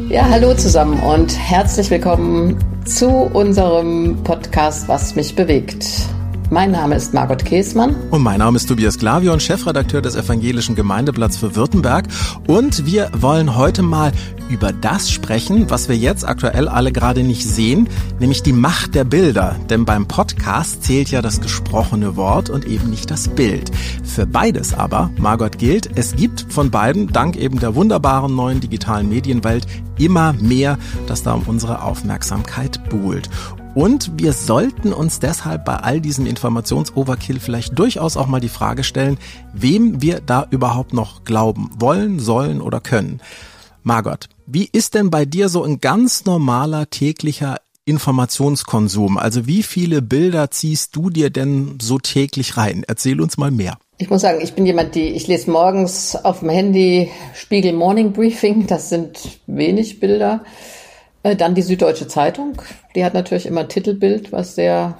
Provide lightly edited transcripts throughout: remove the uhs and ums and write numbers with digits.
Ja, hallo zusammen und herzlich willkommen zu unserem Podcast Was mich bewegt. Mein Name ist Margot Käßmann. Und mein Name ist Tobias Glavion, Chefredakteur des Evangelischen Gemeindeblatts für Württemberg. Und wir wollen heute mal über das sprechen, was wir jetzt aktuell alle gerade nicht sehen, nämlich die Macht der Bilder. Denn beim Podcast zählt ja das gesprochene Wort und eben nicht das Bild. Für beides aber, Margot, gilt, es gibt von beiden, dank eben der wunderbaren neuen digitalen Medienwelt, immer mehr, das da um unsere Aufmerksamkeit buhlt. Und wir sollten uns deshalb bei all diesem Informationsoverkill vielleicht durchaus auch mal die Frage stellen, wem wir da überhaupt noch glauben wollen, sollen oder können. Margot, wie ist denn bei dir so ein ganz normaler täglicher Informationskonsum? Also wie viele Bilder ziehst du dir denn so täglich rein? Erzähl uns mal mehr. Ich muss sagen, ich bin jemand, ich lese morgens auf dem Handy Spiegel Morning Briefing, das sind wenig Bilder. Dann die Süddeutsche Zeitung, die hat natürlich immer ein Titelbild, was sehr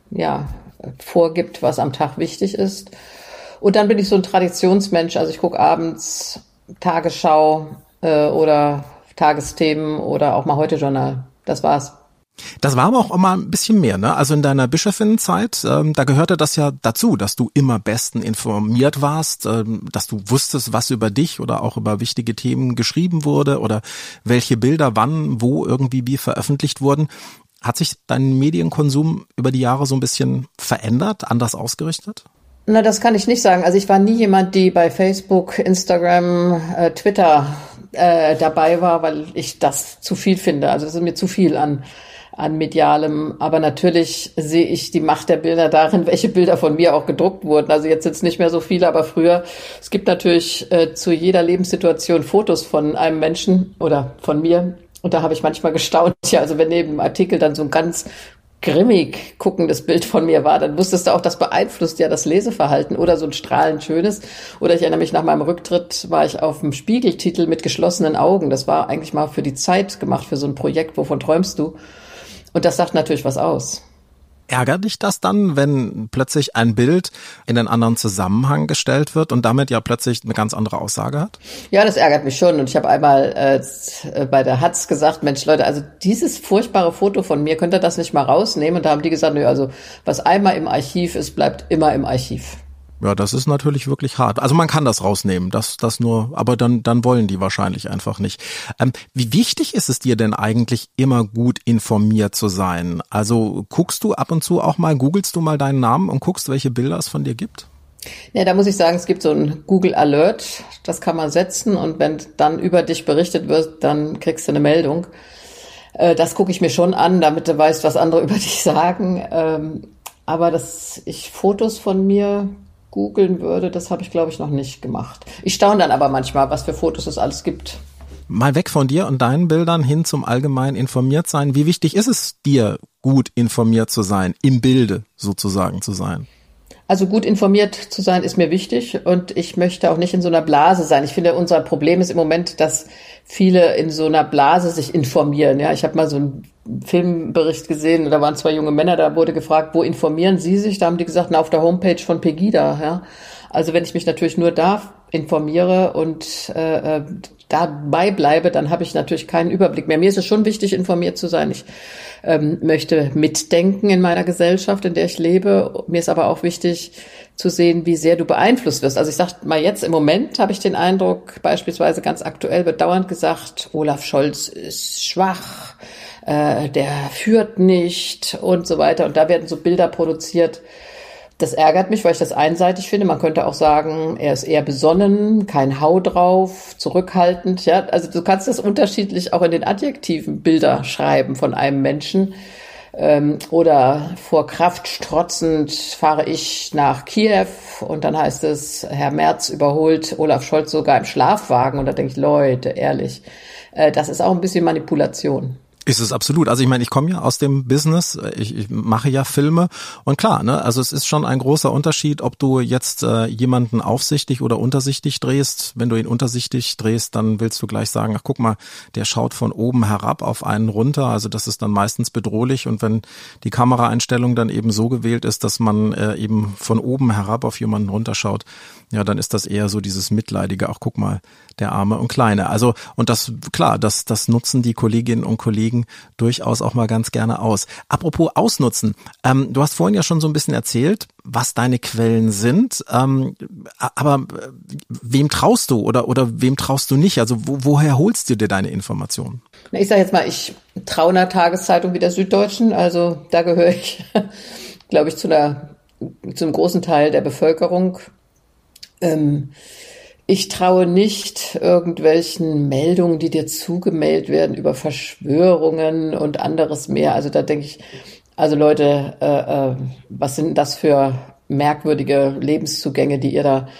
vorgibt, was am Tag wichtig ist. Und dann bin ich so ein Traditionsmensch, also ich gucke abends Tagesschau oder Tagesthemen oder auch mal Heute-Journal. Das war's. Das war aber auch immer ein bisschen mehr, ne? Also in deiner Bischöfinnenzeit, da gehörte das ja dazu, dass du immer besten informiert warst, dass du wusstest, was über dich oder auch über wichtige Themen geschrieben wurde oder welche Bilder wann, wo irgendwie wie veröffentlicht wurden. Hat sich dein Medienkonsum über die Jahre so ein bisschen verändert, anders ausgerichtet? Na, das kann ich nicht sagen. Also ich war nie jemand, die bei Facebook, Instagram, Twitter dabei war, weil ich das zu viel finde. Also das ist mir zu viel an medialem, aber natürlich sehe ich die Macht der Bilder darin, welche Bilder von mir auch gedruckt wurden. Also jetzt sind es nicht mehr so viele, aber früher, es gibt natürlich zu jeder Lebenssituation Fotos von einem Menschen oder von mir und da habe ich manchmal gestaunt, ja, also wenn neben dem Artikel dann so ein ganz grimmig guckendes Bild von mir war, dann wusstest du auch, das beeinflusst ja das Leseverhalten oder so ein strahlend schönes. Oder ich erinnere mich, nach meinem Rücktritt war ich auf dem Spiegeltitel mit geschlossenen Augen. Das war eigentlich mal für die Zeit gemacht, für so ein Projekt, wovon träumst du? Und das sagt natürlich was aus. Ärgert dich das dann, wenn plötzlich ein Bild in einen anderen Zusammenhang gestellt wird und damit ja plötzlich eine ganz andere Aussage hat? Ja, das ärgert mich schon. Und ich habe einmal bei der Hatz gesagt, Mensch Leute, also dieses furchtbare Foto von mir, könnt ihr das nicht mal rausnehmen? Und da haben die gesagt, nö, also was einmal im Archiv ist, bleibt immer im Archiv. Ja, das ist natürlich wirklich hart. Also man kann das rausnehmen, das nur, aber dann wollen die wahrscheinlich einfach nicht. Wie wichtig ist es dir denn eigentlich, immer gut informiert zu sein? Also guckst du ab und zu auch mal, googelst du mal deinen Namen und guckst, welche Bilder es von dir gibt? Ja, da muss ich sagen, es gibt so ein Google Alert, das kann man setzen und wenn dann über dich berichtet wird, dann kriegst du eine Meldung. Das gucke ich mir schon an, damit du weißt, was andere über dich sagen. Aber dass ich Fotos von mir googeln würde, das habe ich, glaube ich, noch nicht gemacht. Ich staune dann aber manchmal, was für Fotos es alles gibt. Mal weg von dir und deinen Bildern hin zum allgemein informiert sein. Wie wichtig ist es dir, gut informiert zu sein, im Bilde sozusagen zu sein? Also gut informiert zu sein ist mir wichtig und ich möchte auch nicht in so einer Blase sein. Ich finde, unser Problem ist im Moment, dass viele in so einer Blase sich informieren. Ja, ich habe mal so einen Filmbericht gesehen, da waren 2 junge Männer, da wurde gefragt, wo informieren Sie sich? Da haben die gesagt, na, auf der Homepage von Pegida. Ja, also wenn ich mich natürlich nur da informiere und dabei bleibe, dann habe ich natürlich keinen Überblick mehr. Mir ist es schon wichtig, informiert zu sein. Ich möchte mitdenken in meiner Gesellschaft, in der ich lebe. Mir ist aber auch wichtig zu sehen, wie sehr du beeinflusst wirst. Also ich sage mal jetzt, im Moment habe ich den Eindruck, beispielsweise ganz aktuell wird dauernd gesagt, Olaf Scholz ist schwach, der führt nicht und so weiter. Und da werden so Bilder produziert. Das ärgert mich, weil ich das einseitig finde. Man könnte auch sagen, er ist eher besonnen, kein Hau drauf, zurückhaltend. Ja, also du kannst das unterschiedlich auch in den Adjektiven Bilder schreiben von einem Menschen. Oder vor Kraft strotzend fahre ich nach Kiew und dann heißt es, Herr Merz überholt Olaf Scholz sogar im Schlafwagen. Und da denke ich, Leute, ehrlich, das ist auch ein bisschen Manipulation. Ist es absolut. Also ich meine, ich komme ja aus dem Business, ich mache ja Filme und klar, ne, also es ist schon ein großer Unterschied, ob du jetzt jemanden aufsichtig oder untersichtig drehst. Wenn du ihn untersichtig drehst, dann willst du gleich sagen, ach guck mal, der schaut von oben herab auf einen runter, also das ist dann meistens bedrohlich und wenn die Kameraeinstellung dann eben so gewählt ist, dass man eben von oben herab auf jemanden runterschaut, ja, dann ist das eher so dieses Mitleidige, ach guck mal, der Arme und Kleine. Also und das, klar, das nutzen die Kolleginnen und Kollegen durchaus auch mal ganz gerne aus. Apropos ausnutzen, du hast vorhin ja schon so ein bisschen erzählt, was deine Quellen sind, aber wem traust du oder wem traust du nicht? Also woher holst du dir deine Informationen? Ich sage jetzt mal, ich traue einer Tageszeitung wie der Süddeutschen, also da gehöre ich, glaube ich, zu einem großen Teil der Bevölkerung. Ich traue nicht irgendwelchen Meldungen, die dir zugemailt werden über Verschwörungen und anderes mehr. Also da denke ich, also Leute, was sind das für merkwürdige Lebenszugänge, die ihr da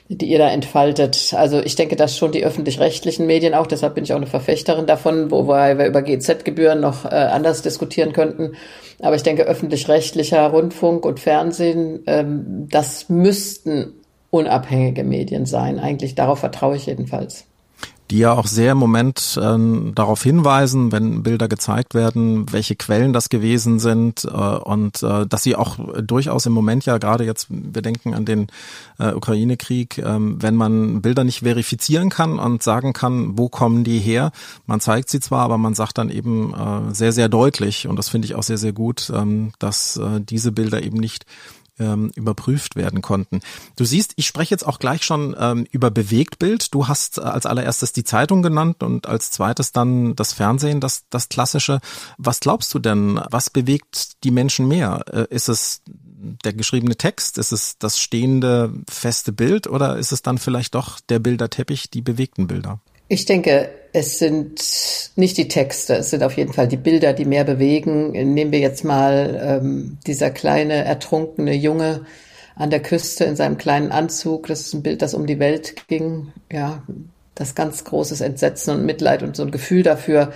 entfaltet? Also ich denke, dass schon die öffentlich-rechtlichen Medien auch, deshalb bin ich auch eine Verfechterin davon, wobei wir über GEZ-Gebühren noch anders diskutieren könnten. Aber ich denke, öffentlich-rechtlicher Rundfunk und Fernsehen, das müssten unabhängige Medien sein. Eigentlich darauf vertraue ich jedenfalls. Die ja auch sehr im Moment darauf hinweisen, wenn Bilder gezeigt werden, welche Quellen das gewesen sind und dass sie auch durchaus im Moment ja gerade jetzt, wir denken an den Ukraine-Krieg, wenn man Bilder nicht verifizieren kann und sagen kann, wo kommen die her, man zeigt sie zwar, aber man sagt dann eben sehr, sehr deutlich und das finde ich auch sehr, sehr gut, dass diese Bilder eben nicht überprüft werden konnten. Du siehst, ich spreche jetzt auch gleich schon über Bewegtbild. Du hast als allererstes die Zeitung genannt und als zweites dann das Fernsehen, das Klassische. Was glaubst du denn, was bewegt die Menschen mehr? Ist es der geschriebene Text? Ist es das stehende feste Bild oder ist es dann vielleicht doch der Bilderteppich, die bewegten Bilder? Ich denke, es sind nicht die Texte, es sind auf jeden Fall die Bilder, die mehr bewegen. Nehmen wir jetzt mal dieser kleine, ertrunkene Junge an der Küste in seinem kleinen Anzug. Das ist ein Bild, das um die Welt ging. Ja, das ganz großes Entsetzen und Mitleid und so ein Gefühl dafür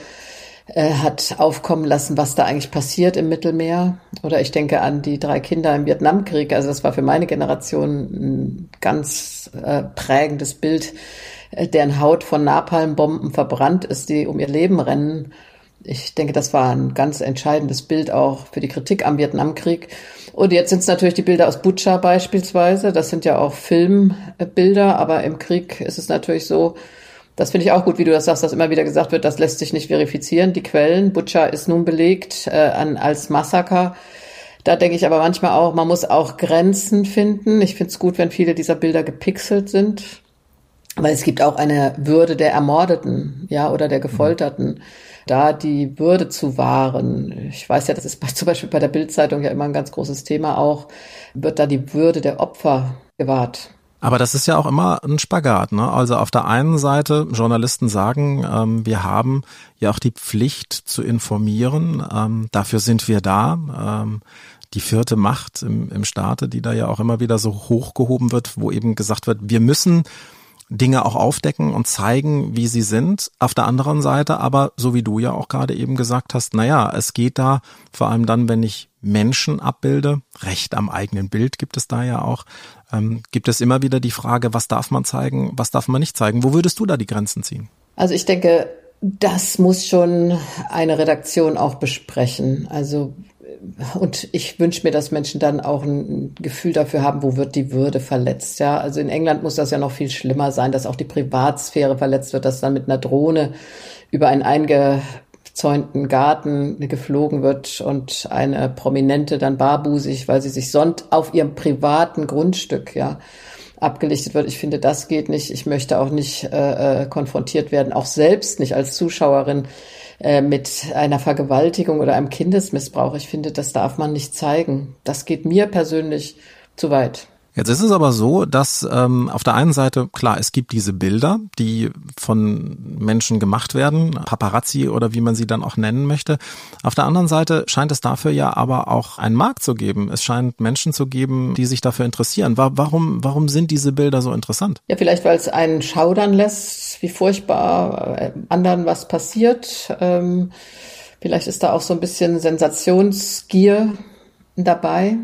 hat aufkommen lassen, was da eigentlich passiert im Mittelmeer. Oder ich denke an die 3 Kinder im Vietnamkrieg. Also das war für meine Generation ein ganz prägendes Bild, deren Haut von Napalmbomben verbrannt ist, die um ihr Leben rennen. Ich denke, das war ein ganz entscheidendes Bild auch für die Kritik am Vietnamkrieg. Und jetzt sind es natürlich die Bilder aus Butscha beispielsweise. Das sind ja auch Filmbilder, aber im Krieg ist es natürlich so, das finde ich auch gut, wie du das sagst, dass immer wieder gesagt wird, das lässt sich nicht verifizieren, die Quellen. Butscha ist nun belegt als Massaker. Da denke ich aber manchmal auch, man muss auch Grenzen finden. Ich finde es gut, wenn viele dieser Bilder gepixelt sind. Weil es gibt auch eine Würde der Ermordeten, ja, oder der Gefolterten, da die Würde zu wahren. Ich weiß ja, das ist zum Beispiel bei der Bild-Zeitung ja immer ein ganz großes Thema auch, wird da die Würde der Opfer gewahrt. Aber das ist ja auch immer ein Spagat, ne? Also auf der einen Seite, Journalisten sagen, wir haben ja auch die Pflicht zu informieren, dafür sind wir da. Die 4. Macht im Staate, die da ja auch immer wieder so hochgehoben wird, wo eben gesagt wird, wir müssen Dinge auch aufdecken und zeigen, wie sie sind. Auf der anderen Seite aber, so wie du ja auch gerade eben gesagt hast, naja, es geht da vor allem dann, wenn ich Menschen abbilde, Recht am eigenen Bild gibt es da ja auch, gibt es immer wieder die Frage, was darf man zeigen, was darf man nicht zeigen? Wo würdest du da die Grenzen ziehen? Also ich denke, das muss schon eine Redaktion auch besprechen. Also und ich wünsche mir, dass Menschen dann auch ein Gefühl dafür haben, wo wird die Würde verletzt. Ja, also in England muss das ja noch viel schlimmer sein, dass auch die Privatsphäre verletzt wird, dass dann mit einer Drohne über einen eingezäunten Garten geflogen wird und eine Prominente dann barbusig, weil sie sich sonst auf ihrem privaten Grundstück abgelichtet wird. Ich finde, das geht nicht. Ich möchte auch nicht konfrontiert werden, auch selbst nicht als Zuschauerin mit einer Vergewaltigung oder einem Kindesmissbrauch. Ich finde, das darf man nicht zeigen. Das geht mir persönlich zu weit. Jetzt ist es aber so, dass auf der einen Seite, klar, es gibt diese Bilder, die von Menschen gemacht werden, Paparazzi oder wie man sie dann auch nennen möchte. Auf der anderen Seite scheint es dafür ja aber auch einen Markt zu geben. Es scheint Menschen zu geben, die sich dafür interessieren. Warum sind diese Bilder so interessant? Ja, vielleicht, weil es einen schaudern lässt, wie furchtbar anderen was passiert. Vielleicht ist da auch so ein bisschen Sensationsgier dabei.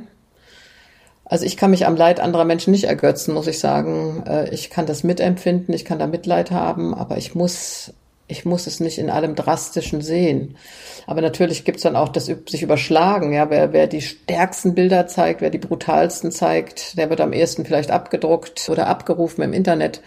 Also ich kann mich am Leid anderer Menschen nicht ergötzen, muss ich sagen. Ich kann das mitempfinden, ich kann da Mitleid haben, aber ich muss es nicht in allem Drastischen sehen. Aber natürlich gibt's dann auch das sich überschlagen. Ja, wer die stärksten Bilder zeigt, wer die brutalsten zeigt, der wird am ehesten vielleicht abgedruckt oder abgerufen im Internet.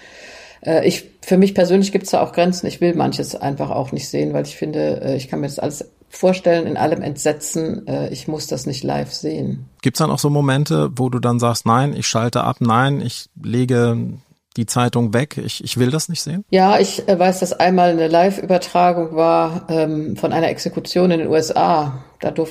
Für mich persönlich gibt's da auch Grenzen. Ich will manches einfach auch nicht sehen, weil ich finde, ich kann mir das alles vorstellen, in allem Entsetzen, ich muss das nicht live sehen. Gibt's dann auch so Momente, wo du dann sagst, nein, ich schalte ab, nein, ich lege die Zeitung weg, ich will das nicht sehen? Ja, ich weiß, dass einmal eine Live-Übertragung war von einer Exekution in den USA.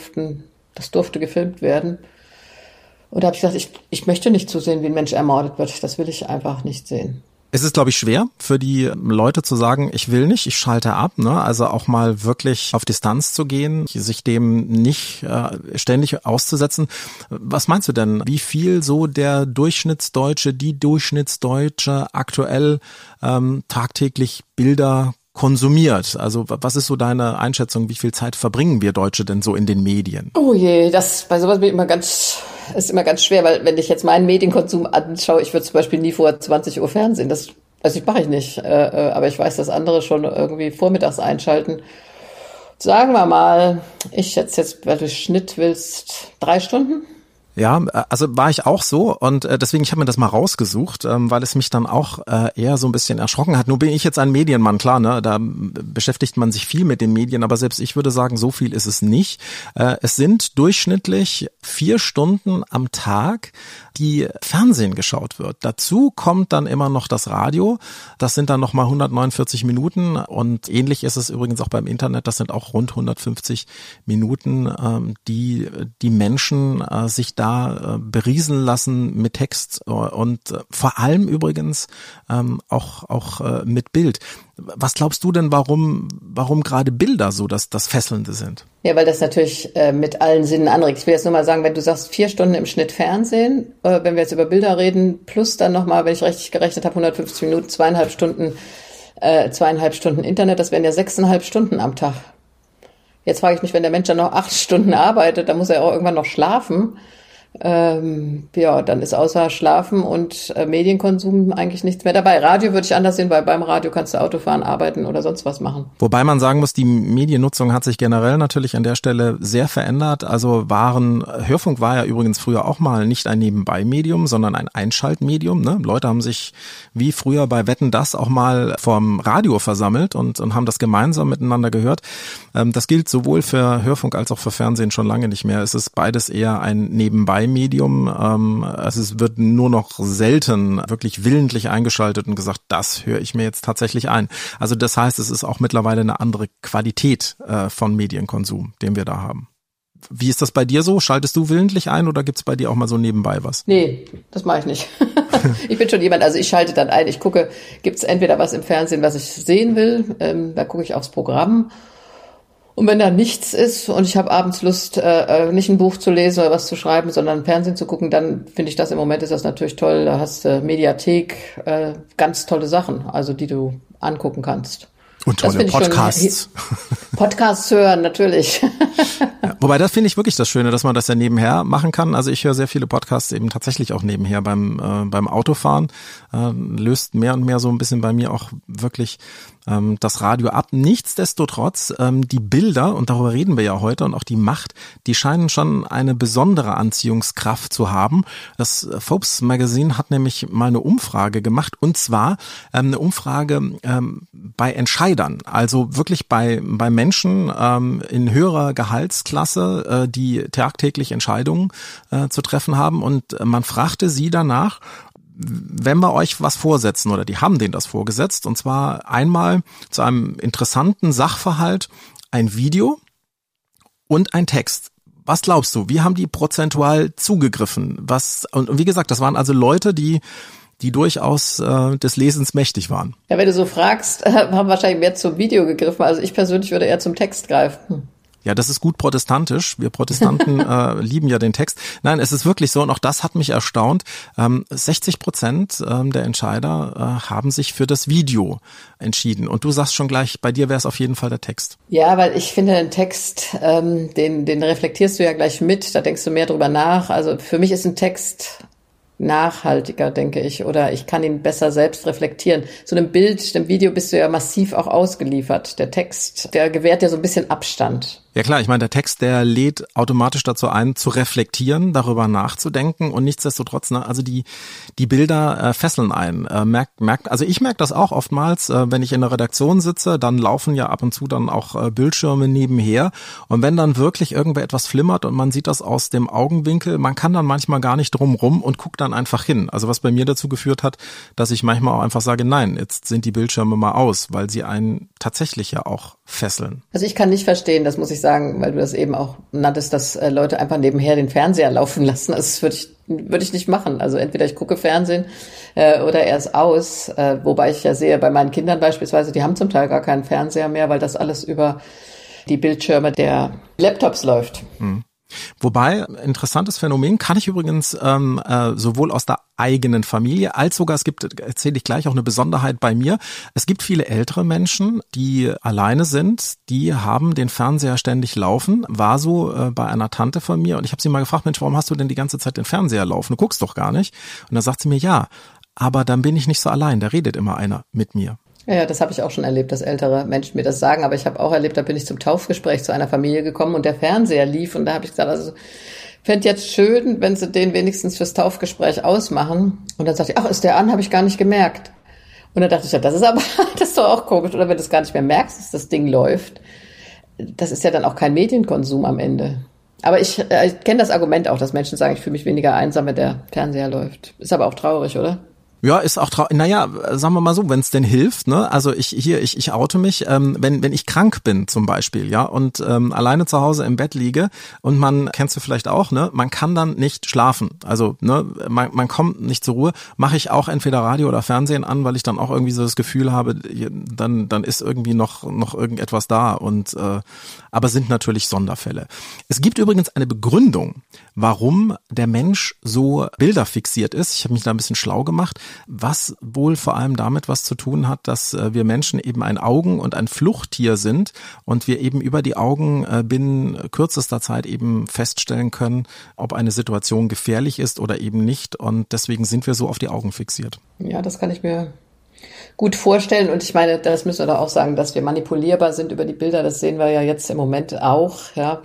Das durfte gefilmt werden. Und da habe ich gesagt, ich möchte nicht zusehen, wie ein Mensch ermordet wird. Das will ich einfach nicht sehen. Es ist, glaube ich, schwer für die Leute zu sagen, ich will nicht, ich schalte ab, ne? Also auch mal wirklich auf Distanz zu gehen, sich dem nicht ständig auszusetzen. Was meinst du denn? Wie viel so der Durchschnittsdeutsche, die Durchschnittsdeutsche aktuell tagtäglich Bilder konsumiert? Also was ist so deine Einschätzung? Wie viel Zeit verbringen wir Deutsche denn so in den Medien? Oh je, bei sowas bin ich ist immer ganz schwer, weil wenn ich jetzt meinen Medienkonsum anschaue, ich würde zum Beispiel nie vor 20 Uhr Fernsehen. Das mache ich nicht. Aber ich weiß, dass andere schon irgendwie vormittags einschalten. Sagen wir mal, ich schätze jetzt, weil du Schnitt willst, 3 Stunden? Ja, also war ich auch so und deswegen, ich habe mir das mal rausgesucht, weil es mich dann auch eher so ein bisschen erschrocken hat. Nur bin ich jetzt ein Medienmann, klar, ne? Da beschäftigt man sich viel mit den Medien, aber selbst ich würde sagen, so viel ist es nicht. Es sind durchschnittlich 4 Stunden am Tag, die Fernsehen geschaut wird. Dazu kommt dann immer noch das Radio. Das sind dann nochmal 149 Minuten und ähnlich ist es übrigens auch beim Internet. Das sind auch rund 150 Minuten, die Menschen sich da berieseln lassen mit Text und vor allem übrigens auch mit Bild. Was glaubst du denn, warum gerade Bilder so das Fesselnde sind? Ja, weil das natürlich mit allen Sinnen anregt. Ich will jetzt nur mal sagen, wenn du sagst 4 Stunden im Schnitt Fernsehen, wenn wir jetzt über Bilder reden, plus dann nochmal, wenn ich richtig gerechnet habe, 150 Minuten, 2,5 Stunden Internet, das wären ja 6,5 Stunden am Tag. Jetzt frage ich mich, wenn der Mensch dann noch 8 Stunden arbeitet, dann muss er auch irgendwann noch schlafen. Ja, dann ist außer Schlafen und Medienkonsum eigentlich nichts mehr dabei. Radio würde ich anders sehen, weil beim Radio kannst du Auto fahren, arbeiten oder sonst was machen. Wobei man sagen muss, die Mediennutzung hat sich generell natürlich an der Stelle sehr verändert. Also Hörfunk war ja übrigens früher auch mal nicht ein Nebenbei-Medium, sondern ein Einschaltmedium. Ne? Leute haben sich wie früher bei Wetten, das auch mal vorm Radio versammelt und haben das gemeinsam miteinander gehört. Das gilt sowohl für Hörfunk als auch für Fernsehen schon lange nicht mehr. Es ist beides eher ein Nebenbei-Medium. Also es wird nur noch selten wirklich willentlich eingeschaltet und gesagt, das höre ich mir jetzt tatsächlich ein. Also das heißt, es ist auch mittlerweile eine andere Qualität von Medienkonsum, den wir da haben. Wie ist das bei dir so? Schaltest du willentlich ein oder gibt's bei dir auch mal so nebenbei was? Nee, das mache ich nicht. Ich bin schon jemand, also ich schalte dann ein. Ich gucke, gibt's entweder was im Fernsehen, was ich sehen will, da gucke ich aufs Programm. Und wenn da nichts ist und ich habe abends Lust, nicht ein Buch zu lesen oder was zu schreiben, sondern Fernsehen zu gucken, dann finde ich das im Moment ist das natürlich toll. Da hast du Mediathek, ganz tolle Sachen, also die du angucken kannst. Und tolle Podcasts. Podcasts hören, natürlich. Ja, wobei das finde ich wirklich das Schöne, dass man das ja nebenher machen kann. Also ich höre sehr viele Podcasts eben tatsächlich auch nebenher beim Autofahren. Löst mehr und mehr so ein bisschen bei mir auch wirklich das Radio ab. Nichtsdestotrotz, die Bilder, und darüber reden wir ja heute, und auch die Macht, die scheinen schon eine besondere Anziehungskraft zu haben. Das Forbes Magazine hat nämlich mal eine Umfrage gemacht, und zwar eine Umfrage bei Entscheidern, also wirklich bei Menschen in höherer Gehaltsklasse, die tagtäglich Entscheidungen zu treffen haben, und man fragte sie danach, wenn wir euch was vorsetzen, oder die haben denen das vorgesetzt, und zwar einmal zu einem interessanten Sachverhalt ein Video und ein Text. Was glaubst du, wie haben die prozentual zugegriffen? Und wie gesagt, das waren also Leute, die durchaus des Lesens mächtig waren. Ja, wenn du so fragst, haben wahrscheinlich mehr zum Video gegriffen. Also ich persönlich würde eher zum Text greifen. Ja, das ist gut protestantisch. Wir Protestanten lieben ja den Text. Nein, es ist wirklich so und auch das hat mich erstaunt. 60% der Entscheider haben sich für das Video entschieden. Und du sagst schon gleich, bei dir wäre es auf jeden Fall der Text. Ja, weil ich finde, den Text, den reflektierst du ja gleich mit. Da denkst du mehr drüber nach. Also für mich ist ein Text nachhaltiger, denke ich, oder ich kann ihn besser selbst reflektieren. So einem Bild, dem Video bist du ja massiv auch ausgeliefert. Der Text, der gewährt dir so ein bisschen Abstand. Ja klar, ich meine, der Text, der lädt automatisch dazu ein, zu reflektieren, darüber nachzudenken und nichtsdestotrotz, ne, also die Bilder fesseln ein. Also ich merke das auch oftmals, wenn ich in der Redaktion sitze, dann laufen ja ab und zu dann auch Bildschirme nebenher und wenn dann wirklich irgendwer etwas flimmert und man sieht das aus dem Augenwinkel, man kann dann manchmal gar nicht drum rum und guckt dann einfach hin. Also was bei mir dazu geführt hat, dass ich manchmal auch einfach sage, nein, jetzt sind die Bildschirme mal aus, weil sie einen tatsächlich ja auch fesseln. Also ich kann nicht verstehen, das muss ich sagen, weil du das eben auch nanntest, dass Leute einfach nebenher den Fernseher laufen lassen. Also das würde ich nicht machen. Also entweder ich gucke Fernsehen oder er ist aus. Wobei ich ja sehe, bei meinen Kindern beispielsweise, die haben zum Teil gar keinen Fernseher mehr, weil das alles über die Bildschirme der Laptops läuft. Wobei, interessantes Phänomen, kann ich übrigens sowohl aus der eigenen Familie als sogar, erzähle ich gleich, auch eine Besonderheit bei mir. Es gibt viele ältere Menschen, die alleine sind, die haben den Fernseher ständig laufen. War so bei einer Tante von mir und ich habe sie mal gefragt, Mensch, warum hast du denn die ganze Zeit den Fernseher laufen? Du guckst doch gar nicht. Und da sagt sie mir, ja, aber dann bin ich nicht so allein, da redet immer einer mit mir. Ja, das habe ich auch schon erlebt, dass ältere Menschen mir das sagen. Aber ich habe auch erlebt, da bin ich zum Taufgespräch zu einer Familie gekommen und der Fernseher lief. Und da habe ich gesagt, also fände jetzt schön, wenn sie den wenigstens fürs Taufgespräch ausmachen. Und dann sagte ich, ach, ist der an? Habe ich gar nicht gemerkt. Und dann dachte ich, ja, das ist doch auch komisch. Oder wenn du es gar nicht mehr merkst, dass das Ding läuft. Das ist ja dann auch kein Medienkonsum am Ende. Aber ich kenne das Argument auch, dass Menschen sagen, ich fühle mich weniger einsam, wenn der Fernseher läuft. Ist aber auch traurig, oder? Ja, ist auch naja, sagen wir mal so, wenn es denn hilft, ne? Also ich oute mich, wenn ich krank bin zum Beispiel, ja, und alleine zu Hause im Bett liege und man, kennst du vielleicht auch, ne, man kann dann nicht schlafen. Also, ne, man kommt nicht zur Ruhe, mache ich auch entweder Radio oder Fernsehen an, weil ich dann auch irgendwie so das Gefühl habe, dann ist irgendwie noch irgendetwas da und aber sind natürlich Sonderfälle. Es gibt übrigens eine Begründung, warum der Mensch so bilderfixiert ist. Ich habe mich da ein bisschen schlau gemacht, was wohl vor allem damit was zu tun hat, dass wir Menschen eben ein Augen- und ein Fluchttier sind und wir eben über die Augen binnen kürzester Zeit eben feststellen können, ob eine Situation gefährlich ist oder eben nicht und deswegen sind wir so auf die Augen fixiert. Ja, das kann ich mir gut vorstellen und ich meine, das müssen wir doch auch sagen, dass wir manipulierbar sind über die Bilder, das sehen wir ja jetzt im Moment auch, ja,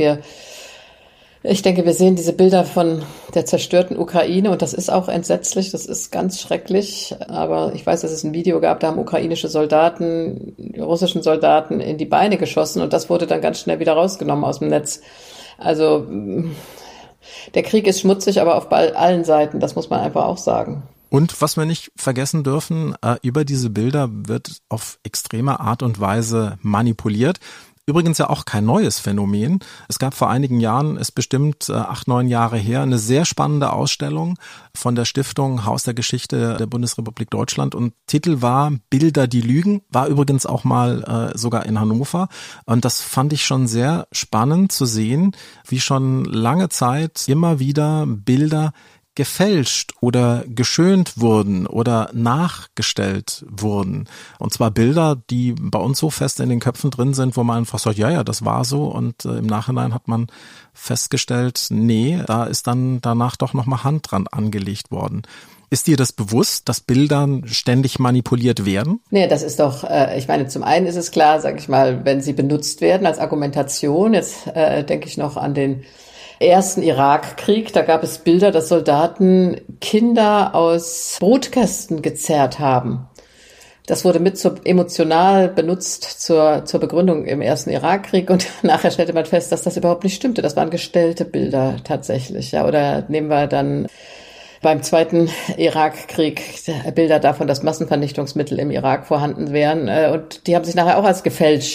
ich denke, wir sehen diese Bilder von der zerstörten Ukraine und das ist auch entsetzlich, das ist ganz schrecklich. Aber ich weiß, dass es ein Video gab, da haben ukrainische Soldaten, russischen Soldaten in die Beine geschossen und das wurde dann ganz schnell wieder rausgenommen aus dem Netz. Also der Krieg ist schmutzig, aber auf allen Seiten, das muss man einfach auch sagen. Und was wir nicht vergessen dürfen, über diese Bilder wird auf extreme Art und Weise manipuliert. Übrigens ja auch kein neues Phänomen. Es gab vor einigen Jahren, ist bestimmt 8, 9 Jahre her, eine sehr spannende Ausstellung von der Stiftung Haus der Geschichte der Bundesrepublik Deutschland und Titel war Bilder, die lügen, war übrigens auch mal sogar in Hannover und das fand ich schon sehr spannend zu sehen, wie schon lange Zeit immer wieder Bilder gefälscht oder geschönt wurden oder nachgestellt wurden. Und zwar Bilder, die bei uns so fest in den Köpfen drin sind, wo man einfach sagt, ja, das war so. Und im Nachhinein hat man festgestellt, nee, da ist dann danach doch nochmal Hand dran angelegt worden. Ist dir das bewusst, dass Bilder ständig manipuliert werden? Nee, das ist doch, ich meine, zum einen ist es klar, sag ich mal, wenn sie benutzt werden als Argumentation, jetzt denke ich noch an den ersten Irakkrieg, da gab es Bilder, dass Soldaten Kinder aus Brutkästen gezerrt haben. Das wurde emotional benutzt zur Begründung im ersten Irakkrieg und nachher stellte man fest, dass das überhaupt nicht stimmte. Das waren gestellte Bilder tatsächlich. Ja, oder nehmen wir dann beim zweiten Irakkrieg Bilder davon, dass Massenvernichtungsmittel im Irak vorhanden wären und die haben sich nachher auch als gefälscht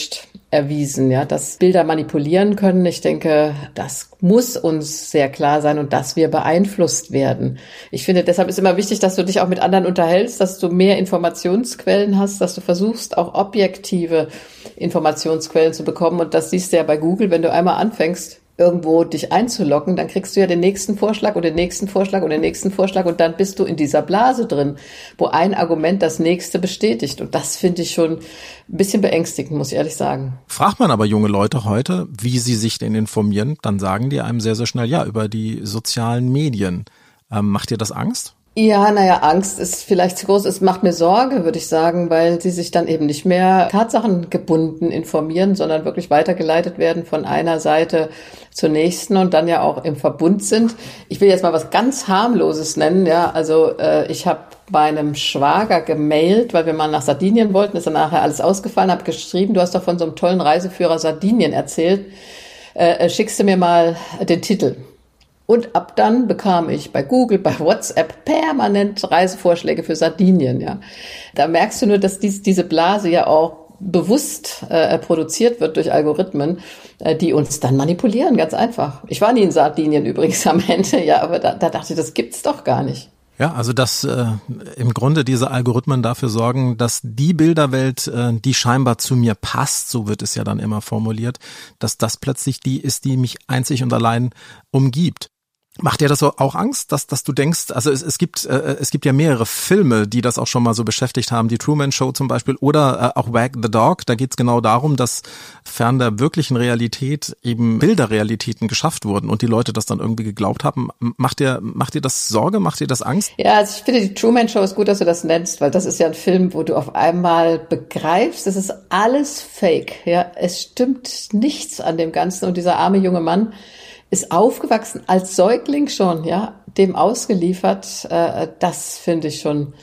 erwiesen, ja, dass Bilder manipulieren können. Ich denke, das muss uns sehr klar sein und dass wir beeinflusst werden. Ich finde, deshalb ist immer wichtig, dass du dich auch mit anderen unterhältst, dass du mehr Informationsquellen hast, dass du versuchst, auch objektive Informationsquellen zu bekommen. Und das siehst du ja bei Google, wenn du einmal anfängst, irgendwo dich einzuloggen, dann kriegst du ja den nächsten Vorschlag und den nächsten Vorschlag und den nächsten Vorschlag und dann bist du in dieser Blase drin, wo ein Argument das nächste bestätigt. Und das finde ich schon ein bisschen beängstigend, muss ich ehrlich sagen. Fragt man aber junge Leute heute, wie sie sich denn informieren, dann sagen die einem sehr, sehr schnell, ja, über die sozialen Medien. Macht dir das Angst? Ja, Angst ist vielleicht zu groß. Es macht mir Sorge, würde ich sagen, weil sie sich dann eben nicht mehr tatsachengebunden informieren, sondern wirklich weitergeleitet werden von einer Seite zur nächsten und dann ja auch im Verbund sind. Ich will jetzt mal was ganz harmloses nennen, ja. Also ich habe meinem Schwager gemailt, weil wir mal nach Sardinien wollten, ist dann nachher alles ausgefallen, habe geschrieben, du hast doch von so einem tollen Reiseführer Sardinien erzählt, schickst du mir mal den Titel. Und ab dann bekam ich bei Google, bei WhatsApp permanent Reisevorschläge für Sardinien. Ja, da merkst du nur, dass diese Blase ja auch bewusst produziert wird durch Algorithmen, die uns dann manipulieren, ganz einfach. Ich war nie in Sardinien übrigens am Ende, ja, aber da dachte ich, das gibt's doch gar nicht. Ja, also dass im Grunde diese Algorithmen dafür sorgen, dass die Bilderwelt, die scheinbar zu mir passt, so wird es ja dann immer formuliert, dass das plötzlich die ist, die mich einzig und allein umgibt. Macht dir das auch Angst, dass du denkst, also es gibt ja mehrere Filme, die das auch schon mal so beschäftigt haben, die Truman Show zum Beispiel oder auch Wag the Dog, da geht es genau darum, dass fern der wirklichen Realität eben Bilderrealitäten geschafft wurden und die Leute das dann irgendwie geglaubt haben. Macht dir das Sorge, macht dir das Angst? Ja, also ich finde die Truman Show ist gut, dass du das nennst, weil das ist ja ein Film, wo du auf einmal begreifst, es ist alles Fake, ja, es stimmt nichts an dem Ganzen und dieser arme junge Mann ist aufgewachsen als Säugling schon, ja, dem ausgeliefert. Das finde ich schon,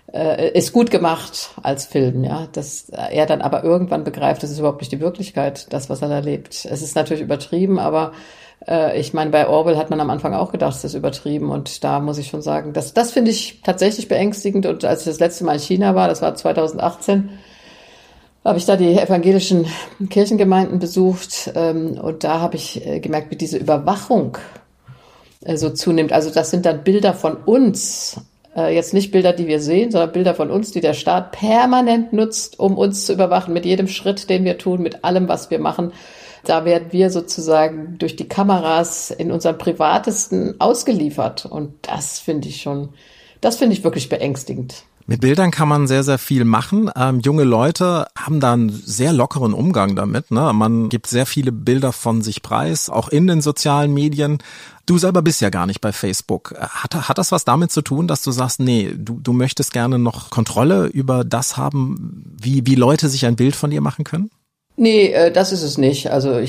ist gut gemacht als Film, ja. Dass er dann aber irgendwann begreift, das ist überhaupt nicht die Wirklichkeit, das, was er da lebt. Es ist natürlich übertrieben, aber ich meine, bei Orwell hat man am Anfang auch gedacht, es ist übertrieben und da muss ich schon sagen, das finde ich tatsächlich beängstigend und als ich das letzte Mal in China war, das war 2018, habe ich da die evangelischen Kirchengemeinden besucht und da habe ich gemerkt, wie diese Überwachung so zunimmt. Also das sind dann Bilder von uns, jetzt nicht Bilder, die wir sehen, sondern Bilder von uns, die der Staat permanent nutzt, um uns zu überwachen, mit jedem Schritt, den wir tun, mit allem, was wir machen. Da werden wir sozusagen durch die Kameras in unserem Privatesten ausgeliefert und das finde ich wirklich beängstigend. Mit Bildern kann man sehr, sehr viel machen. Junge Leute haben da einen sehr lockeren Umgang damit. Ne? Man gibt sehr viele Bilder von sich preis, auch in den sozialen Medien. Du selber bist ja gar nicht bei Facebook. Hat das was damit zu tun, dass du sagst, nee, du möchtest gerne noch Kontrolle über das haben, wie Leute sich ein Bild von dir machen können? Nee, das ist es nicht. Also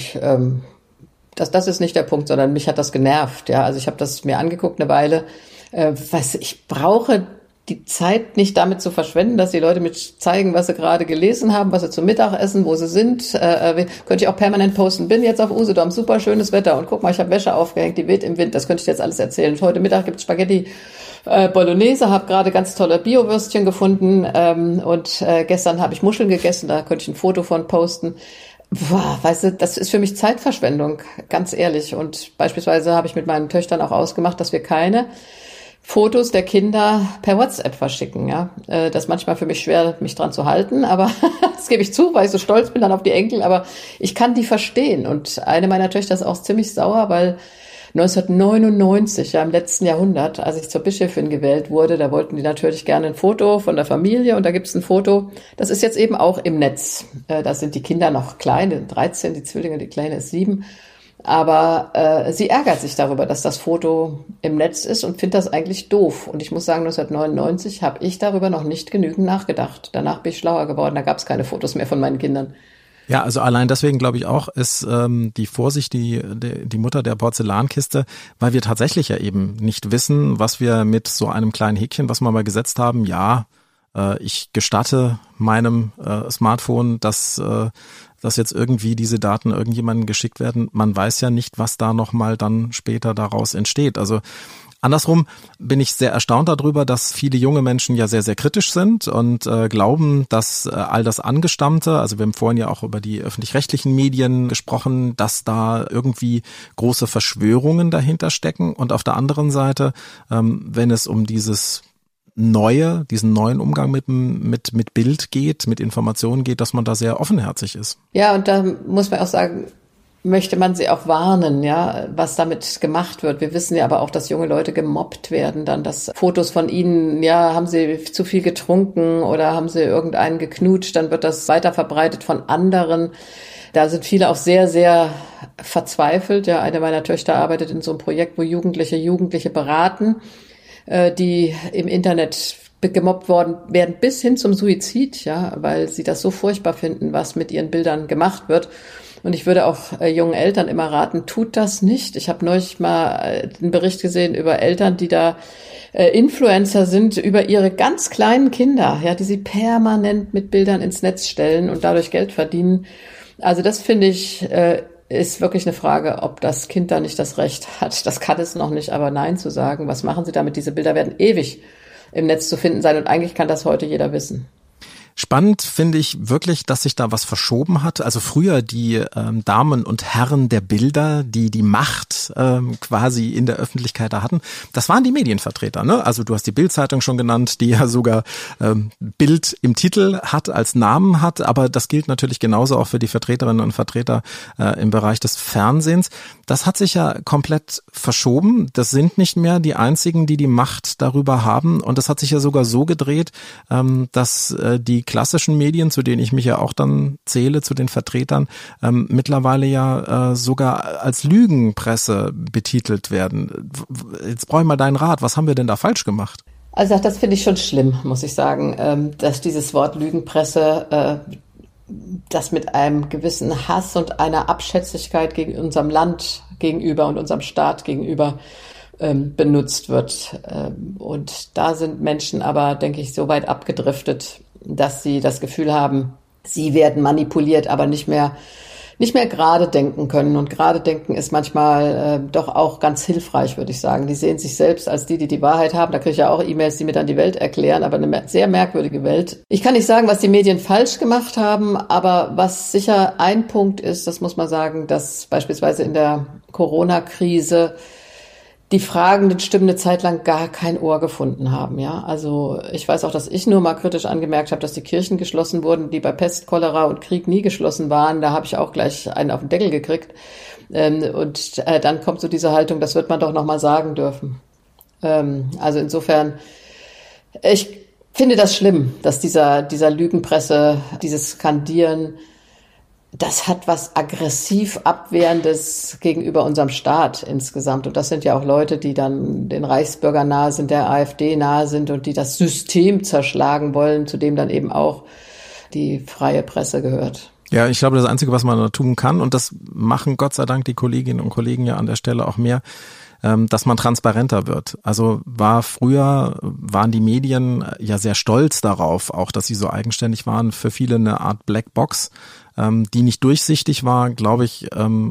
das ist nicht der Punkt, sondern mich hat das genervt. Ja, also ich habe das mir angeguckt eine Weile. Ich brauche die Zeit nicht damit zu verschwenden, dass die Leute mir zeigen, was sie gerade gelesen haben, was sie zum Mittag essen, wo sie sind. Könnte ich auch permanent posten. Bin jetzt auf Usedom, super schönes Wetter und guck mal, ich habe Wäsche aufgehängt, die weht im Wind. Das könnte ich jetzt alles erzählen. Und heute Mittag gibt's Spaghetti Bolognese, habe gerade ganz tolle Bio-Würstchen gefunden und gestern habe ich Muscheln gegessen, da könnte ich ein Foto von posten. Boah, weißt du, das ist für mich Zeitverschwendung, ganz ehrlich. Und beispielsweise habe ich mit meinen Töchtern auch ausgemacht, dass wir keine Fotos der Kinder per WhatsApp verschicken, ja. Das ist manchmal für mich schwer, mich dran zu halten, aber das gebe ich zu, weil ich so stolz bin dann auf die Enkel, aber ich kann die verstehen. Und eine meiner Töchter ist auch ziemlich sauer, weil 1999, ja im letzten Jahrhundert, als ich zur Bischöfin gewählt wurde, da wollten die natürlich gerne ein Foto von der Familie und da gibt's ein Foto, das ist jetzt eben auch im Netz. Da sind die Kinder noch klein, 13, die Zwillinge, die Kleine ist 7. Aber sie ärgert sich darüber, dass das Foto im Netz ist und findet das eigentlich doof. Und ich muss sagen, 1999 habe ich darüber noch nicht genügend nachgedacht. Danach bin ich schlauer geworden, da gab es keine Fotos mehr von meinen Kindern. Ja, also allein deswegen glaube ich auch, ist die Vorsicht die Mutter der Porzellankiste, weil wir tatsächlich ja eben nicht wissen, was wir mit so einem kleinen Häkchen, was wir mal gesetzt haben, ja, ich gestatte meinem Smartphone, dass jetzt irgendwie diese Daten irgendjemandem geschickt werden. Man weiß ja nicht, was da nochmal dann später daraus entsteht. Also Andersrum bin ich sehr erstaunt darüber, dass viele junge Menschen ja sehr, sehr kritisch sind und glauben, dass all das Angestammte, also wir haben vorhin ja auch über die öffentlich-rechtlichen Medien gesprochen, dass da irgendwie große Verschwörungen dahinter stecken. Und auf der anderen Seite, wenn es um diesen neuen Umgang mit Bild geht, mit Informationen geht, dass man da sehr offenherzig ist. Ja, und da muss man auch sagen, möchte man sie auch warnen, ja, was damit gemacht wird. Wir wissen ja aber auch, dass junge Leute gemobbt werden, dann, dass Fotos von ihnen, ja, haben sie zu viel getrunken oder haben sie irgendeinen geknutscht, dann wird das weiter verbreitet von anderen. Da sind viele auch sehr, sehr verzweifelt. Ja, eine meiner Töchter arbeitet in so einem Projekt, wo Jugendliche beraten, die im Internet gemobbt worden werden bis hin zum Suizid, ja, weil sie das so furchtbar finden, was mit ihren Bildern gemacht wird. Und ich würde auch jungen Eltern immer raten, tut das nicht. Ich habe neulich mal einen Bericht gesehen über Eltern, die da Influencer sind, über ihre ganz kleinen Kinder, ja, die sie permanent mit Bildern ins Netz stellen und dadurch Geld verdienen. Also das finde ich, ist wirklich eine Frage, ob das Kind da nicht das Recht hat. Das kann es noch nicht, aber Nein zu sagen. Was machen sie damit? Diese Bilder werden ewig im Netz zu finden sein und eigentlich kann das heute jeder wissen. Spannend finde ich wirklich, dass sich da was verschoben hat. Also früher die Damen und Herren der Bilder, die Macht quasi in der Öffentlichkeit da hatten, das waren die Medienvertreter, ne? Also du hast die Bild-Zeitung schon genannt, die ja sogar Bild im Titel hat, als Namen hat, aber das gilt natürlich genauso auch für die Vertreterinnen und Vertreter im Bereich des Fernsehens. Das hat sich ja komplett verschoben. Das sind nicht mehr die einzigen, die Macht darüber haben und das hat sich ja sogar so gedreht, dass die klassischen Medien, zu denen ich mich ja auch dann zähle, zu den Vertretern, mittlerweile ja sogar als Lügenpresse betitelt werden. Jetzt brauche ich mal deinen Rat. Was haben wir denn da falsch gemacht? Also das finde ich schon schlimm, muss ich sagen, dass dieses Wort Lügenpresse, das mit einem gewissen Hass und einer Abschätzigkeit gegen unserem Land gegenüber und unserem Staat gegenüber benutzt wird. Und da sind Menschen aber, denke ich, so weit abgedriftet, dass sie das Gefühl haben, sie werden manipuliert, aber nicht mehr gerade denken können. Und gerade denken ist manchmal doch auch ganz hilfreich, würde ich sagen. Die sehen sich selbst als die Wahrheit haben. Da kriege ich ja auch E-Mails, die mir dann die Welt erklären, aber eine sehr merkwürdige Welt. Ich kann nicht sagen, was die Medien falsch gemacht haben, aber was sicher ein Punkt ist, das muss man sagen, dass beispielsweise in der Corona-Krise die fragenden Stimmen eine Zeit lang gar kein Ohr gefunden haben, ja. Also ich weiß auch, dass ich nur mal kritisch angemerkt habe, dass die Kirchen geschlossen wurden, die bei Pest, Cholera und Krieg nie geschlossen waren. Da habe ich auch gleich einen auf den Deckel gekriegt. Und dann kommt so diese Haltung, das wird man doch noch mal sagen dürfen. Also insofern, ich finde das schlimm, dass dieser Lügenpresse, dieses Skandieren, das hat was aggressiv Abwehrendes gegenüber unserem Staat insgesamt. Und das sind ja auch Leute, die dann den Reichsbürgern nahe sind, der AfD nahe sind und die das System zerschlagen wollen, zu dem dann eben auch die freie Presse gehört. Ja, ich glaube, das Einzige, was man da tun kann, und das machen Gott sei Dank die Kolleginnen und Kollegen ja an der Stelle auch mehr, dass man transparenter wird. Also waren die Medien ja sehr stolz darauf, auch dass sie so eigenständig waren, für viele eine Art Blackbox, die nicht durchsichtig war, glaube ich,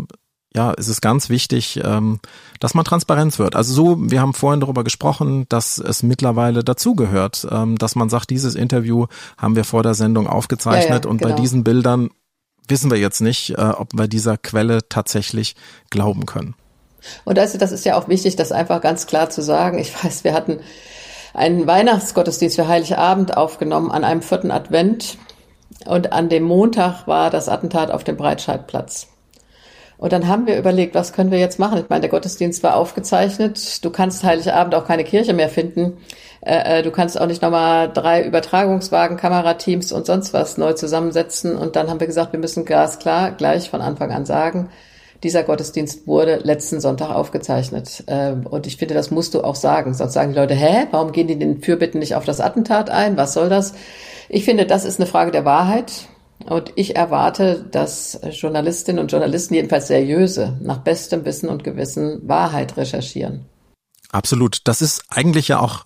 es ist ganz wichtig, dass man transparent wird. Also wir haben vorhin darüber gesprochen, dass es mittlerweile dazugehört, dass man sagt, dieses Interview haben wir vor der Sendung aufgezeichnet und genau. Bei diesen Bildern wissen wir jetzt nicht, ob wir dieser Quelle tatsächlich glauben können. Und also das ist ja auch wichtig, das einfach ganz klar zu sagen. Ich weiß, wir hatten einen Weihnachtsgottesdienst für Heiligabend aufgenommen an einem 4. Advent und an dem Montag war das Attentat auf dem Breitscheidplatz. Und dann haben wir überlegt, was können wir jetzt machen? Ich meine, der Gottesdienst war aufgezeichnet. Du kannst Heiligabend auch keine Kirche mehr finden. Du kannst auch nicht nochmal 3 Übertragungswagen, Kamerateams und sonst was neu zusammensetzen. Und dann haben wir gesagt, wir müssen glasklar gleich von Anfang an sagen, dieser Gottesdienst wurde letzten Sonntag aufgezeichnet. Und ich finde, das musst du auch sagen. Sonst sagen die Leute, warum gehen die den Fürbitten nicht auf das Attentat ein? Was soll das? Ich finde, das ist eine Frage der Wahrheit. Und ich erwarte, dass Journalistinnen und Journalisten, jedenfalls seriöse, nach bestem Wissen und Gewissen Wahrheit recherchieren. Absolut. Das ist eigentlich ja auch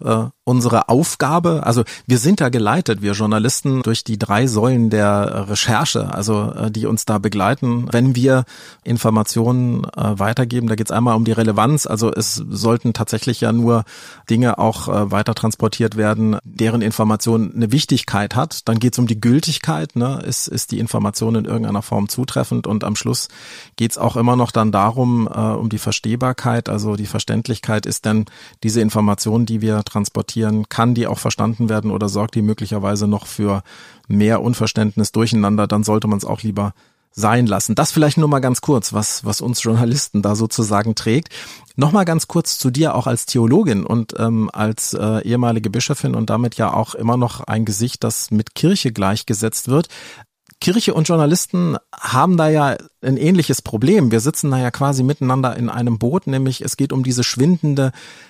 unsere Aufgabe, also wir sind da geleitet, wir Journalisten, durch die 3 Säulen der Recherche, also die uns da begleiten, wenn wir Informationen weitergeben. Da geht es einmal um die Relevanz, also es sollten tatsächlich ja nur Dinge auch weiter transportiert werden, deren Information eine Wichtigkeit hat. Dann geht es um die Gültigkeit, ne? Ist die Information in irgendeiner Form zutreffend, und am Schluss geht es auch immer noch dann darum, um die Verstehbarkeit, also die Verständlichkeit. Ist denn diese Information, die wir transportieren, kann die auch verstanden werden, oder sorgt die möglicherweise noch für mehr Unverständnis, Durcheinander? Dann sollte man es auch lieber sein lassen. Das vielleicht nur mal ganz kurz, was uns Journalisten da sozusagen trägt. Nochmal ganz kurz zu dir auch als Theologin und als ehemalige Bischöfin und damit ja auch immer noch ein Gesicht, das mit Kirche gleichgesetzt wird. Kirche und Journalisten haben da ja ein ähnliches Problem. Wir sitzen da ja quasi miteinander in einem Boot, nämlich es geht um diese schwindende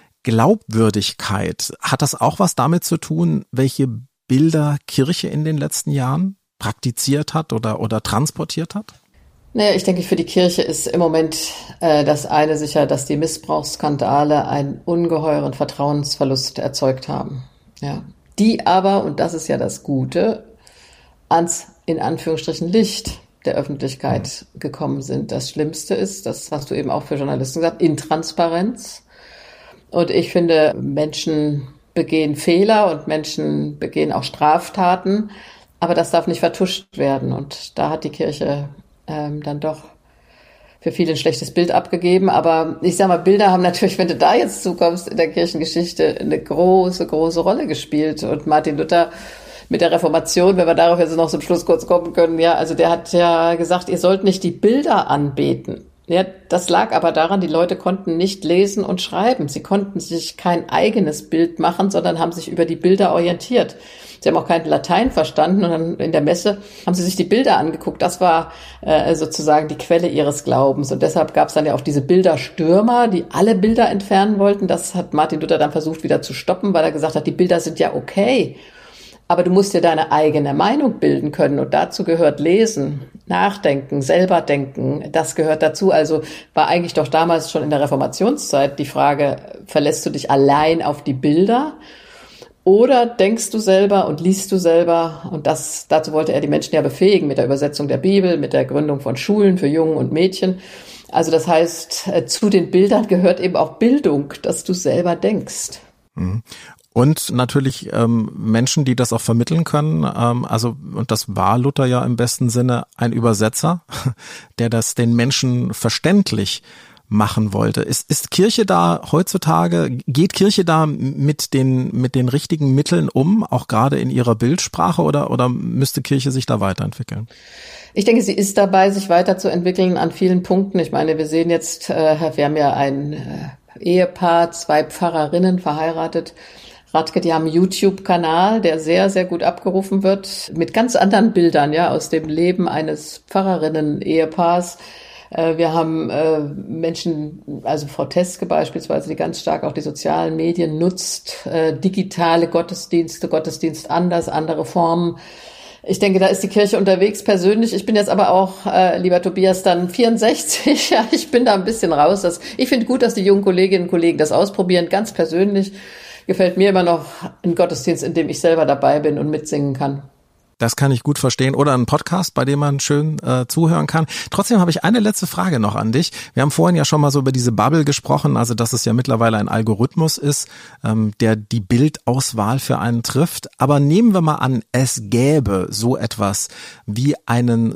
Glaubwürdigkeit. Hat das auch was damit zu tun, welche Bilder Kirche in den letzten Jahren praktiziert hat oder transportiert hat? Naja, ich denke, für die Kirche ist im Moment das eine sicher, dass die Missbrauchsskandale einen ungeheuren Vertrauensverlust erzeugt haben. Ja. Die aber, und das ist ja das Gute, ans, in Anführungsstrichen, Licht der Öffentlichkeit gekommen sind. Das Schlimmste ist, das hast du eben auch für Journalisten gesagt, Intransparenz. Und ich finde, Menschen begehen Fehler und Menschen begehen auch Straftaten, aber das darf nicht vertuscht werden. Und da hat die Kirche dann doch für viele ein schlechtes Bild abgegeben. Aber ich sag mal, Bilder haben natürlich, wenn du da jetzt zukommst, in der Kirchengeschichte eine große, große Rolle gespielt. Und Martin Luther mit der Reformation, wenn wir darauf jetzt noch zum Schluss kurz kommen können, ja, also der hat ja gesagt, ihr sollt nicht die Bilder anbeten. Ja, das lag aber daran, die Leute konnten nicht lesen und schreiben. Sie konnten sich kein eigenes Bild machen, sondern haben sich über die Bilder orientiert. Sie haben auch kein Latein verstanden und dann in der Messe haben sie sich die Bilder angeguckt. Das war sozusagen die Quelle ihres Glaubens. Und deshalb gab es dann ja auch diese Bilderstürmer, die alle Bilder entfernen wollten. Das hat Martin Luther dann versucht wieder zu stoppen, weil er gesagt hat, die Bilder sind ja okay. Aber du musst dir deine eigene Meinung bilden können, und dazu gehört Lesen, Nachdenken, selber denken, das gehört dazu. Also war eigentlich doch damals schon in der Reformationszeit die Frage, verlässt du dich allein auf die Bilder oder denkst du selber und liest du selber? Und dazu wollte er die Menschen ja befähigen mit der Übersetzung der Bibel, mit der Gründung von Schulen für Jungen und Mädchen. Also das heißt, zu den Bildern gehört eben auch Bildung, dass du selber denkst. Mhm. Und natürlich Menschen, die das auch vermitteln können. Und das war Luther ja im besten Sinne, ein Übersetzer, der das den Menschen verständlich machen wollte. Ist Kirche da heutzutage, geht Kirche da mit den richtigen Mitteln um, auch gerade in ihrer Bildsprache, oder müsste Kirche sich da weiterentwickeln? Ich denke, sie ist dabei, sich weiterzuentwickeln an vielen Punkten. Ich meine, wir sehen jetzt, wir haben ja ein Ehepaar, 2 Pfarrerinnen verheiratet, Radke, die haben einen YouTube-Kanal, der sehr, sehr gut abgerufen wird, mit ganz anderen Bildern, ja, aus dem Leben eines Pfarrerinnen-Ehepaars. Wir haben Menschen, also Frau Teske beispielsweise, die ganz stark auch die sozialen Medien nutzt, digitale Gottesdienste, Gottesdienst anders, andere Formen. Ich denke, da ist die Kirche unterwegs persönlich. Ich bin jetzt aber auch, lieber Tobias, dann 64. Ja, ich bin da ein bisschen raus. Ich finde gut, dass die jungen Kolleginnen und Kollegen das ausprobieren, ganz persönlich. Gefällt mir immer noch ein Gottesdienst, in dem ich selber dabei bin und mitsingen kann. Das kann ich gut verstehen. Oder ein Podcast, bei dem man schön zuhören kann. Trotzdem habe ich eine letzte Frage noch an dich. Wir haben vorhin ja schon mal so über diese Bubble gesprochen, also dass es ja mittlerweile ein Algorithmus ist, der die Bildauswahl für einen trifft. Aber nehmen wir mal an, es gäbe so etwas wie einen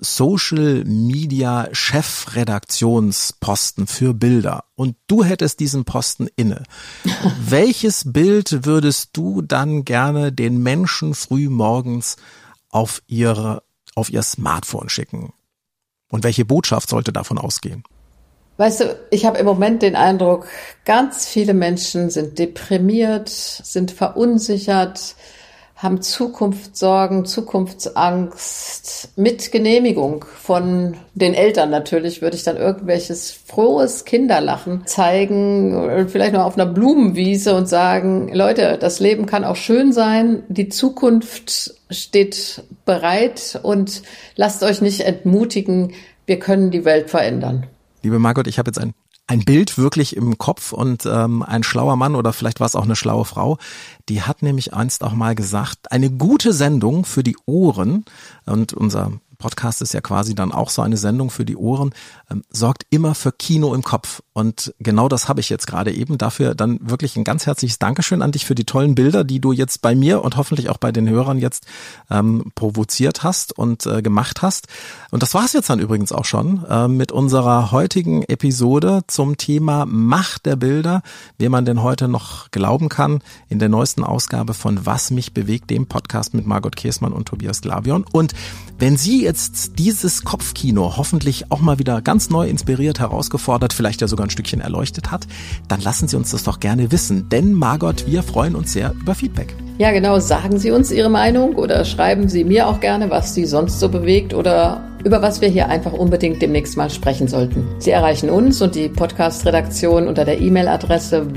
Social-Media-Chefredaktionsposten für Bilder. Und du hättest diesen Posten inne. Welches Bild würdest du dann gerne den Menschen früh morgens auf ihr Smartphone schicken? Und welche Botschaft sollte davon ausgehen? Weißt du, ich habe im Moment den Eindruck, ganz viele Menschen sind deprimiert, sind verunsichert, haben Zukunftssorgen, Zukunftsangst. Mit Genehmigung von den Eltern natürlich würde ich dann irgendwelches frohes Kinderlachen zeigen, vielleicht noch auf einer Blumenwiese und sagen, Leute, das Leben kann auch schön sein, die Zukunft steht bereit und lasst euch nicht entmutigen, wir können die Welt verändern. Liebe Margot, ich habe jetzt ein ein Bild wirklich im Kopf und ein schlauer Mann oder vielleicht war es auch eine schlaue Frau, die hat nämlich einst auch mal gesagt, eine gute Sendung für die Ohren, und unser Podcast ist ja quasi dann auch so eine Sendung für die Ohren, sorgt immer für Kino im Kopf. Und genau das habe ich jetzt gerade eben. Dafür dann wirklich ein ganz herzliches Dankeschön an dich für die tollen Bilder, die du jetzt bei mir und hoffentlich auch bei den Hörern jetzt provoziert hast und gemacht hast. Und das war es jetzt dann übrigens auch schon mit unserer heutigen Episode zum Thema Macht der Bilder, wie man denn heute noch glauben kann, in der neuesten Ausgabe von Was mich bewegt, dem Podcast mit Margot Käßmann und Tobias Glavion. Und wenn Sie jetzt dieses Kopfkino hoffentlich auch mal wieder ganz neu inspiriert, herausgefordert, vielleicht ja sogar ein Stückchen erleuchtet hat, dann lassen Sie uns das doch gerne wissen. Denn Margot, wir freuen uns sehr über Feedback. Ja, genau. Sagen Sie uns Ihre Meinung oder schreiben Sie mir auch gerne, was Sie sonst so bewegt oder über was wir hier einfach unbedingt demnächst mal sprechen sollten. Sie erreichen uns und die Podcast-Redaktion unter der E-Mail-Adresse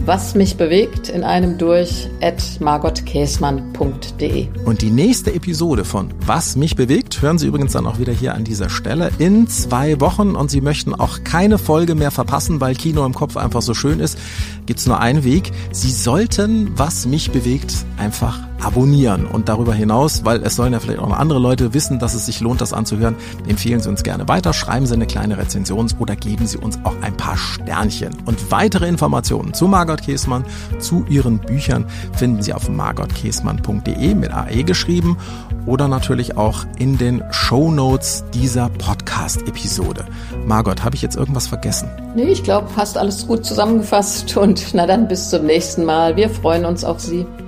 wasmichbewegt@margotkäßmann.de. Und die nächste Episode von Was mich bewegt hören Sie übrigens dann auch wieder hier an dieser Stelle in 2 Wochen, und Sie möchten auch keine Folge mehr verpassen, weil Kino im Kopf einfach so schön ist, gibt's nur einen Weg. Sie sollten Was mich bewegt einfach abonnieren, und darüber hinaus, weil es sollen ja vielleicht auch noch andere Leute wissen, dass es sich lohnt, das anzuhören, empfehlen Sie uns gerne weiter, schreiben Sie eine kleine Rezension oder geben Sie uns auch ein paar Sternchen. Und weitere Informationen zu Margot Käßmann, zu ihren Büchern finden Sie auf margotkäßmann.de mit AE geschrieben oder natürlich auch in den Shownotes dieser Podcast-Episode. Margot, habe ich jetzt irgendwas vergessen? Nee, ich glaube, hast alles gut zusammengefasst, und na dann bis zum nächsten Mal. Wir freuen uns auf Sie.